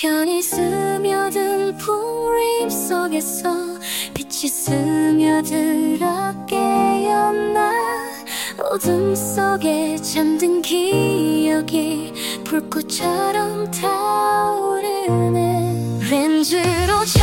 편히 스며든 풍림 속에서 빛이 스며들어 깨어나 어둠 속에 잠든 기억이 불꽃처럼 타오르네. 렌즈로